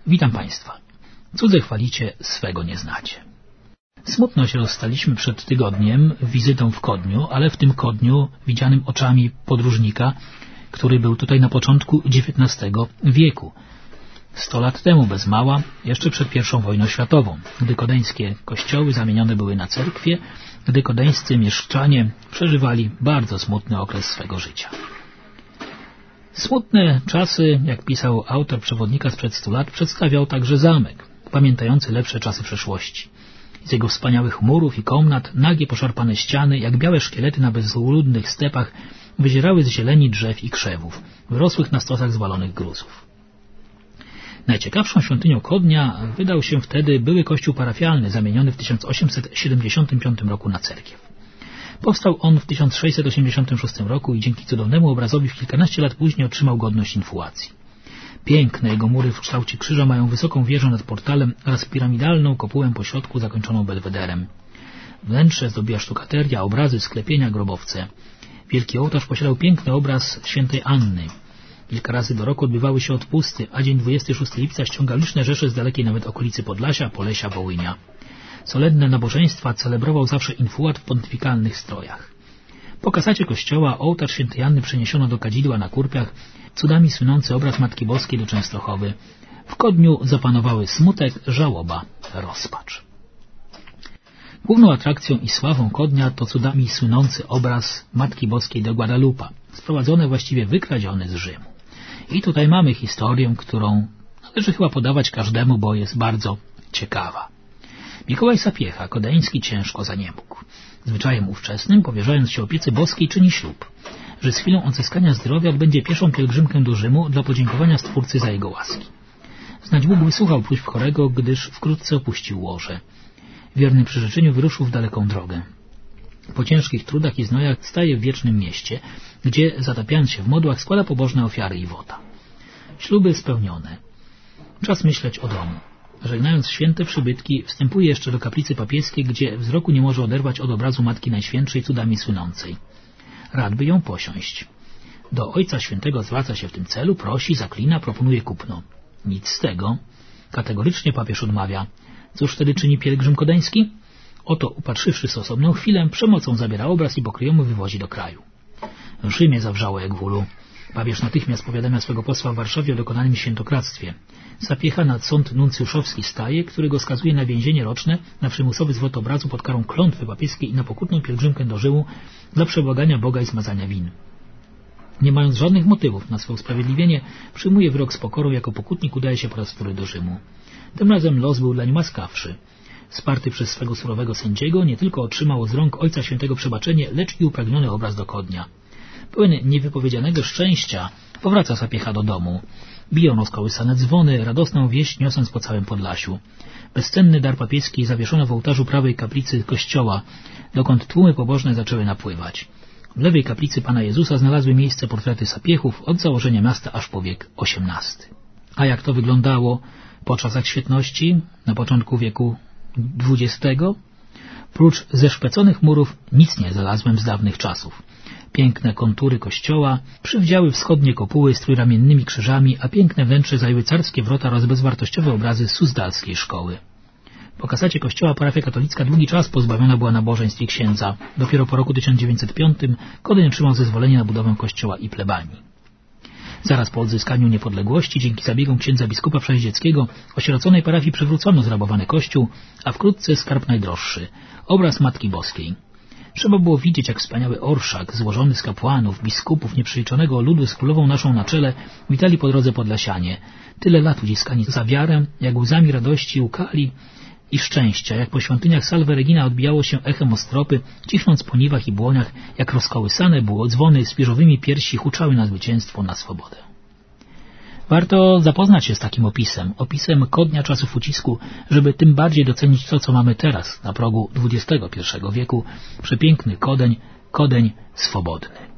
Witam Państwa. Cudze chwalicie, swego nie znacie. Smutno się rozstaliśmy przed tygodniem wizytą w Kodniu, ale w tym Kodniu widzianym oczami podróżnika, który był tutaj na początku XIX wieku. 100 lat temu bez mała, jeszcze przed I wojną światową, gdy kodeńskie kościoły zamienione były na cerkwie, gdy kodeńscy mieszczanie przeżywali bardzo smutny okres swego życia. Smutne czasy, jak pisał autor przewodnika sprzed 100 lat, przedstawiał także zamek, pamiętający lepsze czasy przeszłości. Z jego wspaniałych murów i komnat nagie poszarpane ściany, jak białe szkielety na bezludnych stepach, wyzierały z zieleni drzew i krzewów, wyrosłych na stosach zwalonych gruzów. Najciekawszą świątynią Kodnia wydał się wtedy były kościół parafialny, zamieniony w 1875 roku na cerkiew. Powstał on w 1686 roku i dzięki cudownemu obrazowi w kilkanaście lat później otrzymał godność infuacji. Piękne jego mury w kształcie krzyża mają wysoką wieżę nad portalem oraz piramidalną kopułę pośrodku zakończoną belwederem. Wnętrze zdobiła sztukateria, obrazy, sklepienia, grobowce. Wielki ołtarz posiadał piękny obraz świętej Anny. Kilka razy do roku odbywały się odpusty, a dzień 26 lipca ściągał liczne rzesze z dalekiej nawet okolicy Podlasia, Polesia, Wołynia. Solidne nabożeństwa celebrował zawsze infuat w pontyfikalnych strojach. Po kasacie kościoła ołtarz świętej Anny przeniesiono do kadzidła na kurpiach, cudami słynący obraz Matki Boskiej do Częstochowy. W Kodniu zapanowały smutek, żałoba, rozpacz. Główną atrakcją i sławą Kodnia to cudami słynący obraz Matki Boskiej do Guadalupa, sprowadzony, właściwie wykradziony z Rzymu. I tutaj mamy historię, którą należy chyba podawać każdemu, bo jest bardzo ciekawa. Mikołaj Sapiecha, kodeński, ciężko zaniemógł. Zwyczajem ówczesnym, powierzając się opiece boskiej, czyni ślub, że z chwilą odzyskania zdrowia odbędzie pieszą pielgrzymkę do Rzymu dla podziękowania Stwórcy za jego łaski. Znać Bóg wysłuchał próśb chorego, gdyż wkrótce opuścił łoże. Wierny przyrzeczeniu wyruszył w daleką drogę. Po ciężkich trudach i znojach staje w wiecznym mieście, gdzie, zatapiając się w modłach, składa pobożne ofiary i wota. Śluby spełnione. Czas myśleć o domu. Żegnając święte przybytki, wstępuje jeszcze do kaplicy papieskiej, gdzie wzroku nie może oderwać od obrazu Matki Najświętszej cudami słynącej. Rad by ją posiąść. Do Ojca Świętego zwraca się w tym celu, prosi, zaklina, proponuje kupno. Nic z tego. Kategorycznie papież odmawia. Cóż wtedy czyni pielgrzym kodeński? Oto, upatrzywszy stosowną chwilę, przemocą zabiera obraz i pokryjomu wywozi do kraju. W Rzymie zawrzało jak w ulu. Papież natychmiast powiadamia swego posła w Warszawie o dokonanym świętokradztwie. Sapiecha nad sąd nuncjuszowski staje, który go skazuje na więzienie roczne, na przymusowy zwrot obrazu pod karą klątwy papieskiej i na pokutną pielgrzymkę do Rzymu dla przebłagania Boga i zmazania win. Nie mając żadnych motywów na swoje usprawiedliwienie, przyjmuje wyrok z pokorą, jako pokutnik udaje się po raz wtóry do Rzymu. Tym razem los był dla nim łaskawszy. Sparty przez swego surowego sędziego, nie tylko otrzymał z rąk Ojca Świętego przebaczenie, lecz i upragniony obraz do Kodnia. Pełen niewypowiedzianego szczęścia powraca Sapiecha do domu. Biją rozkołysane dzwony, radosną wieść niosąc po całym Podlasiu. Bezcenny dar papieski zawieszono w ołtarzu prawej kaplicy kościoła, dokąd tłumy pobożne zaczęły napływać. W lewej kaplicy Pana Jezusa znalazły miejsce portrety Sapiechów od założenia miasta aż po wiek XVIII. A jak to wyglądało po czasach świetności, na początku wieku XX? Prócz zeszpeconych murów nic nie znalazłem z dawnych czasów. Piękne kontury kościoła przywdziały wschodnie kopuły z trójramiennymi krzyżami, a piękne wnętrze zajęły carskie wrota oraz bezwartościowe obrazy suzdalskiej szkoły. Po kasacie kościoła parafia katolicka długi czas pozbawiona była nabożeństw i księdza. Dopiero po roku 1905 Kodyń otrzymał zezwolenie na budowę kościoła i plebanii. Zaraz po odzyskaniu niepodległości, dzięki zabiegom księdza biskupa Przeździeckiego, osieroconej parafii przywrócono zrabowany kościół, a wkrótce skarb najdroższy — obraz Matki Boskiej. Trzeba było widzieć, jak wspaniały orszak, złożony z kapłanów, biskupów, nieprzeliczonego ludu z królową naszą na czele, witali po drodze Podlasianie. Tyle lat uciskani za wiarę, jak łzami radości łkali i szczęścia, jak po świątyniach Salve Regina odbijało się echem ostropy, cisnąc po niwach i błoniach, jak rozkołysane było dzwony z pierzowymi piersi huczały na zwycięstwo, na swobodę. Warto zapoznać się z takim opisem Kodnia czasów ucisku, żeby tym bardziej docenić to, co mamy teraz, na progu XXI wieku, przepiękny Kodeń swobodny.